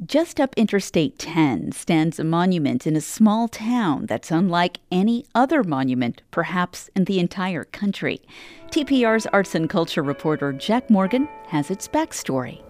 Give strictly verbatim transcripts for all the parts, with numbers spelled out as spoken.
Just up Interstate ten stands a monument in a small town that's unlike any other monument, perhaps in the entire country. T P R's arts and culture reporter Jack Morgan has its backstory.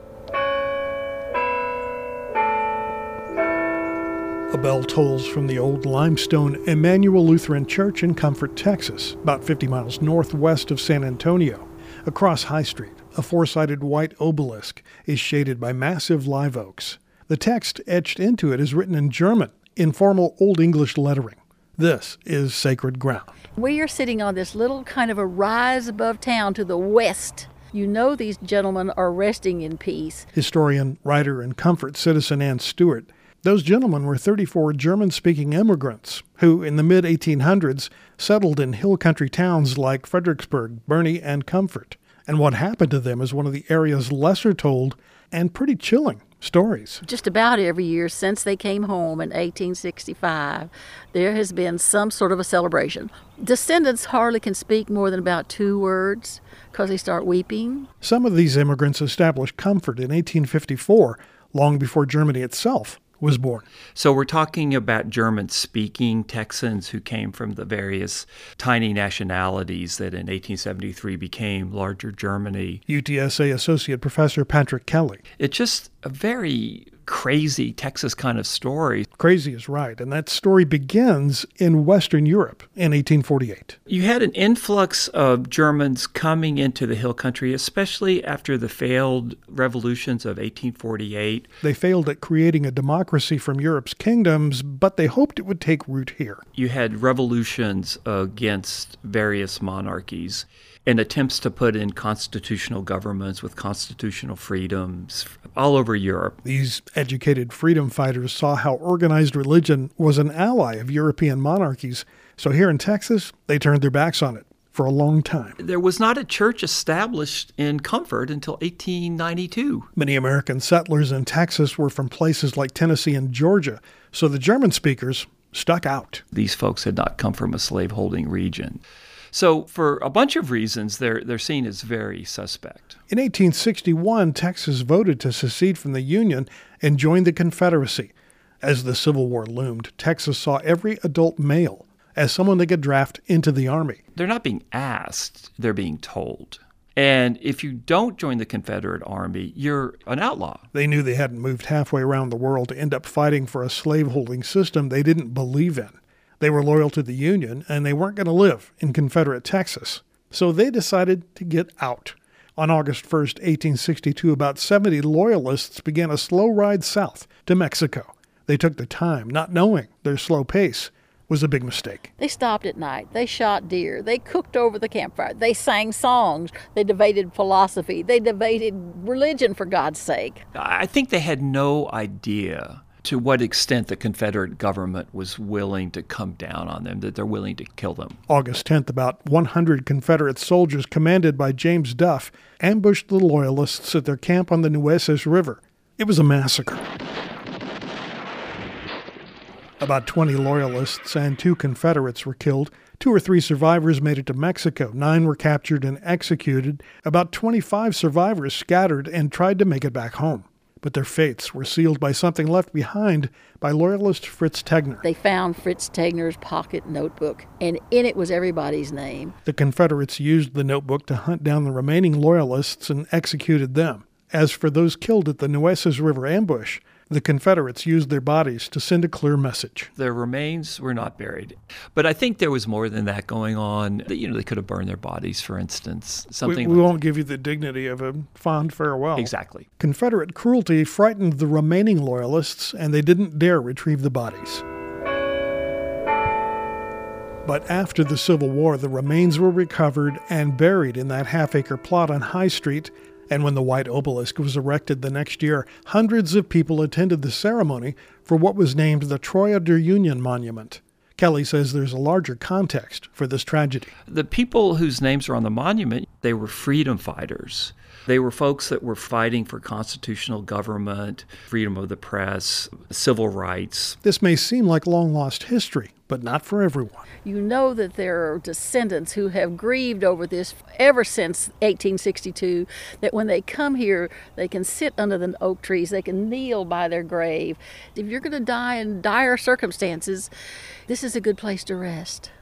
A bell tolls from the old limestone Emmanuel Lutheran Church in Comfort, Texas, about fifty miles northwest of San Antonio. Across High Street, a four-sided white obelisk is shaded by massive live oaks. The text etched into it is written in German, in formal Old English lettering. This is sacred ground. We are sitting on this little kind of a rise above town to the west. You know these gentlemen are resting in peace. Historian, writer, and Comfort citizen Ann Stewart. Those gentlemen were thirty-four German-speaking immigrants who, in the mid eighteen hundreds, settled in hill country towns like Fredericksburg, Boerne, and Comfort. And what happened to them is one of the area's lesser-told and pretty chilling stories. Just about every year since they came home in eighteen sixty-five, there has been some sort of a celebration. Descendants hardly can speak more than about two words because they start weeping. Some of these immigrants established Comfort in eighteen fifty-four, long before Germany itself was born. So we're talking about German-speaking Texans who came from the various tiny nationalities that in eighteen seventy-three became larger Germany. U T S A Associate Professor Patrick Kelly. It's just a very crazy Texas kind of story. Crazy is right, and that story begins in Western Europe in eighteen forty-eight. You had an influx of Germans coming into the hill country, especially after the failed revolutions of eighteen forty-eight. They failed at creating a democracy from Europe's kingdoms, but they hoped it would take root here. You had revolutions against various monarchies and attempts to put in constitutional governments with constitutional freedoms all over Europe. These educated freedom fighters saw how organized religion was an ally of European monarchies, so here in Texas, they turned their backs on it for a long time. There was not a church established in Comfort until eighteen ninety-two. Many American settlers in Texas were from places like Tennessee and Georgia, so the German speakers stuck out. These folks had not come from a slaveholding region. So for a bunch of reasons, they're, they're seen as very suspect. In eighteen sixty-one, Texas voted to secede from the Union and join the Confederacy. As the Civil War loomed, Texas saw every adult male as someone they could draft into the Army. They're not being asked, they're being told. And if you don't join the Confederate Army, you're an outlaw. They knew they hadn't moved halfway around the world to end up fighting for a slaveholding system they didn't believe in. They were loyal to the Union, and they weren't going to live in Confederate Texas. So they decided to get out. On August first, eighteen sixty-two, about seventy Loyalists began a slow ride south to Mexico. They took the time, not knowing their slow pace was a big mistake. They stopped at night. They shot deer. They cooked over the campfire. They sang songs. They debated philosophy. They debated religion, for God's sake. I think they had no idea to what extent the Confederate government was willing to come down on them, that they're willing to kill them. August tenth, about one hundred Confederate soldiers commanded by James Duff ambushed the Loyalists at their camp on the Nueces River. It was a massacre. About twenty Loyalists and two Confederates were killed. Two or three survivors made it to Mexico. Nine were captured and executed. About twenty-five survivors scattered and tried to make it back home. But their fates were sealed by something left behind by Loyalist Fritz Tegner. They found Fritz Tegner's pocket notebook, and in it was everybody's name. The Confederates used the notebook to hunt down the remaining Loyalists and executed them. As for those killed at the Nueces River ambush, the Confederates used their bodies to send a clear message. Their remains were not buried. But I think there was more than that going on. You know, they could have burned their bodies, for instance. Something we we like won't give you the dignity of a fond farewell. Exactly. Confederate cruelty frightened the remaining Loyalists, and they didn't dare retrieve the bodies. But after the Civil War, the remains were recovered and buried in that half-acre plot on High Street. And when the white obelisk was erected the next year, hundreds of people attended the ceremony for what was named the Troya der Union Monument. Kelly says there's a larger context for this tragedy. The people whose names are on the monument, they were freedom fighters They were folks that were fighting for constitutional government, freedom of the press, civil rights. This may seem like long-lost history, but not for everyone. You know that there are descendants who have grieved over this ever since eighteen sixty-two, that when they come here, they can sit under the oak trees, they can kneel by their grave. If you're going to die in dire circumstances, this is a good place to rest.